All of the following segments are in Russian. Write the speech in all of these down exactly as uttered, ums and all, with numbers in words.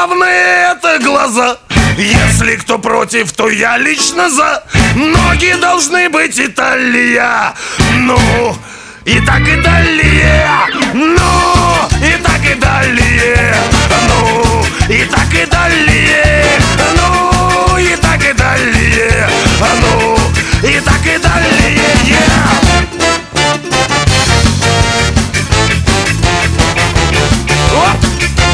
главное это глаза. Если кто против, то я лично за. Ноги должны быть Италия. Ну, и так и далее. Ну, и так и далее. Ну, и так и далее. Ну, и так и далее. Ну, и так и далее. Оп!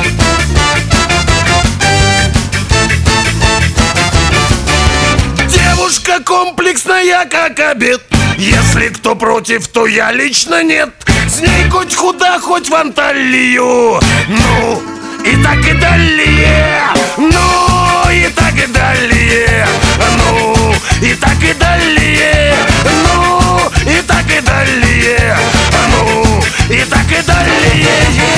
Девушка комплексная, как обед. Если кто против, то я лично нет. С ней хоть куда, хоть в Анталию. Ну, и так и далее. Ну, и так и далее. Ну, и так и далее. Ну, и так и далее. Ну, и так и далее.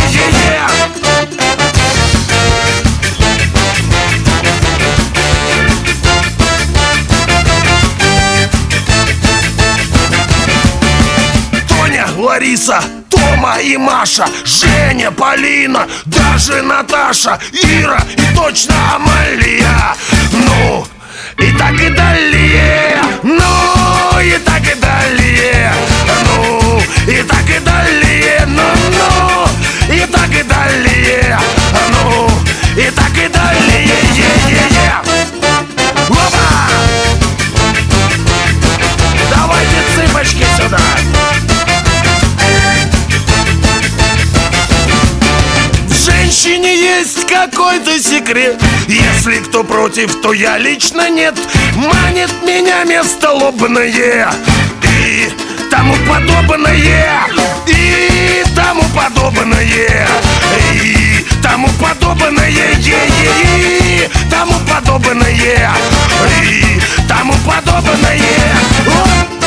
Лариса, Тома и Маша, Женя, Полина, даже Наташа, Ира и точно Амалия. Ну, и так и далее. Ну, и так и далее. Ну, и так и далее. Ну, ну, и так и далее. Ну, и так и далее. Опа! Давайте цыпочки сюда. В женщине есть какой-то секрет. Если кто против, то я лично нет. Манит меня место лобное и тому подобное. И тому подобное. И тому подобное. И тому подобное. И тому подобное.